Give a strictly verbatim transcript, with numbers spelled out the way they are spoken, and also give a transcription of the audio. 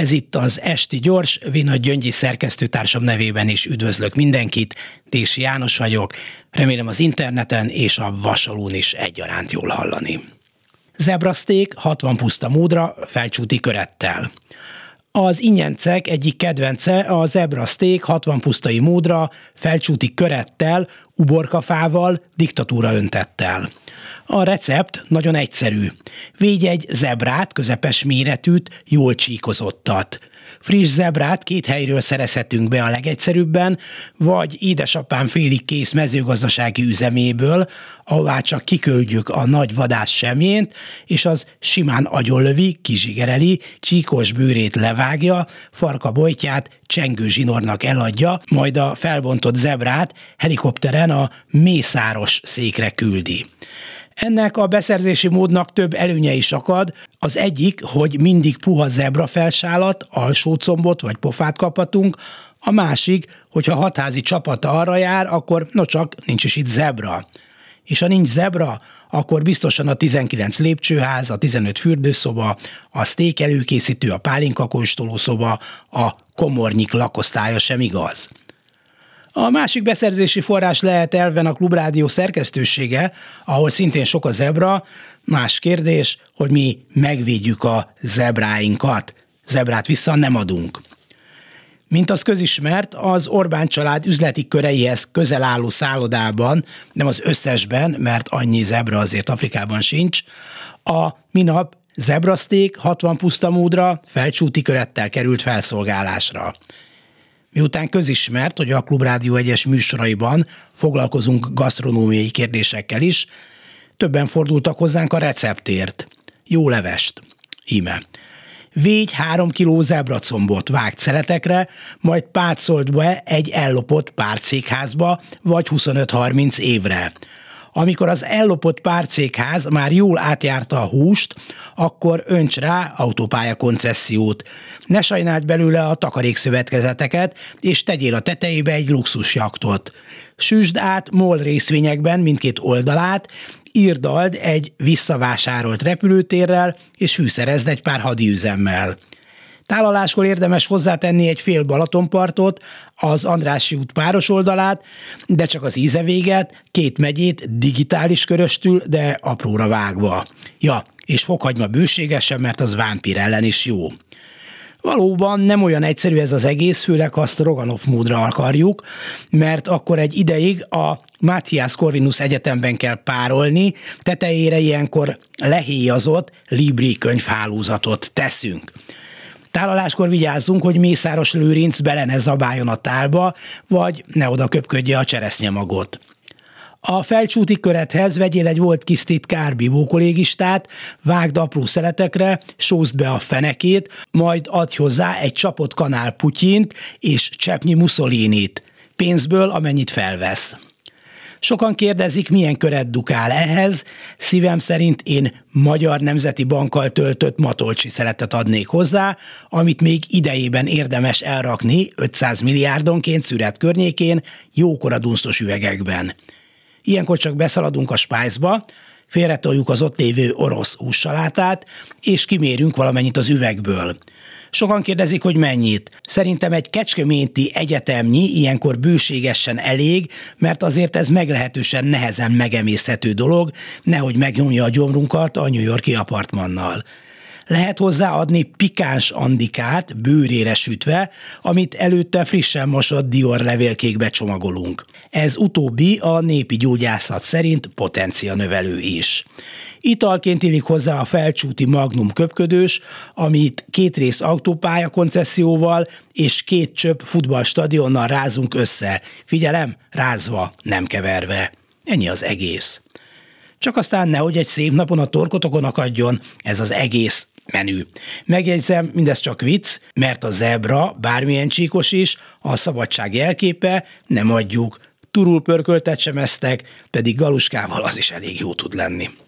Ez itt az Esti Gyors, Vénagy Gyöngyi szerkesztőtársam nevében is üdvözlök mindenkit. Dési János vagyok, remélem az interneten és a vasalón is egyaránt jól hallani. Zebraszték hatvan puszta módra felcsúti körettel. Az ingyencek egyik kedvence a zebraszték hatvan pusztai módra felcsúti körettel, uborkafával, diktatúra öntettel. A recept nagyon egyszerű. Végy egy zebrát, közepes méretűt, jól csíkozottat. Friss zebrát két helyről szerezhetünk be a legegyszerűbben, vagy édesapám félig kész mezőgazdasági üzeméből, ahová csak kiküldjük a nagy vadász semjént, és az simán agyonlövi, kizsigereli, csíkos bőrét levágja, farka bojtját csengő zsinornak eladja, majd a felbontott zebrát helikopteren a mészáros székre küldi. Ennek a beszerzési módnak több előnye is akad. Az egyik, hogy mindig puha zebra felsálat, alsócombot vagy pofát kaphatunk, a másik, hogyha hatházi csapata arra jár, akkor no csak nincs is itt zebra. És ha nincs zebra, akkor biztosan a tizenkilenc lépcsőház, a tizenöt fürdőszoba, a szték előkészítő, a pálinkakóstolószoba, a komornyik lakosztálya sem igaz. A másik beszerzési forrás lehet elven a Klubrádió szerkesztősége, ahol szintén sok a zebra. Más kérdés, hogy mi megvédjük a zebráinkat. Zebrát vissza nem adunk. Mint az közismert, az Orbán család üzleti köreihez közel álló szállodában, nem az összesben, mert annyi zebra azért Afrikában sincs, a minap zebraszték hatvan puszta módra felcsúti körettel került felszolgálásra. Miután közismert, hogy a Klubrádió egyes műsoraiban foglalkozunk gasztronómiai kérdésekkel is, többen fordultak hozzánk a receptért. Jó levest. Íme. Végy három kiló zebracombot vágt szeletekre, majd pácolt be egy ellopott párcékházba, vagy huszonöt-harminc évre. Amikor az ellopott párcékház már jól átjárta a húst, akkor önts rá autópálya koncessziót. Ne sajnáld belőle a takarékszövetkezeteket, és tegyél a tetejébe egy luxusjaktot. Süsd át MOL részvényekben mindkét oldalát, írdald egy visszavásárolt repülőtérrel, és fűszerezd egy pár hadiüzemmel. Tálaláskor érdemes hozzátenni egy fél Balatonpartot, az Andrássy út páros oldalát, de csak az ízevéget, két megyét digitális köröstül, de apróra vágva. Ja, és fokhagyma bőségesen, mert az vámpír ellen is jó. Valóban nem olyan egyszerű ez az egész, főleg ha azt Roganov módra akarjuk, mert akkor egy ideig a Matthias Corvinus Egyetemben kell párolni, tetejére ilyenkor lehéjazott Libri könyvhálózatot teszünk. Tálaláskor vigyázzunk, hogy Mészáros Lőrinc bele ne zabáljon a tálba, vagy ne oda köpködje a cseresznyemagot. A felcsúti körethez vegyél egy volt kis titkár bibó kollégistát, vágd apró szeletekre, sózd be a fenekét, majd adj hozzá egy csapott kanál Putyint és cseppnyi Mussolinit, pénzből amennyit felvesz. Sokan kérdezik, milyen köret dukál ehhez, szívem szerint én Magyar Nemzeti Bankkal töltött matolcsi szeletet adnék hozzá, amit még idejében érdemes elrakni ötszáz milliárdonként Szüret környékén, jókora dunsztos üvegekben. Ilyenkor csak beszaladunk a spájzba, félretoljuk az ott lévő orosz hússalátát, és kimérünk valamennyit az üvegből. Sokan kérdezik, hogy mennyit. Szerintem egy kecskeméti egyetemnyi ilyenkor bőségesen elég, mert azért ez meglehetősen nehezen megemészthető dolog, nehogy megnyomja a gyomrunkat a New York-i apartmannal. Lehet hozzá adni pikáns andikát bőrére sütve, amit előtte frissen mosott Dior levélkékbe csomagolunk. Ez utóbbi a népi gyógyászat szerint potencianövelő is. Italként illik hozzá a felcsúti Magnum köpködős, amit két rész autópálya koncesszióval és két csöpp futballstadionnal rázunk össze. Figyelem, rázva, nem keverve. Ennyi az egész. Csak aztán nehogy egy szép napon a torkotokon akadjon ez az egész menü. Megjegyzem, mindez csak vicc, mert a zebra, bármilyen csíkos is, a szabadság jelképe, nem adjuk. Turul pörköltet sem esztek, pedig galuskával az is elég jó tud lenni.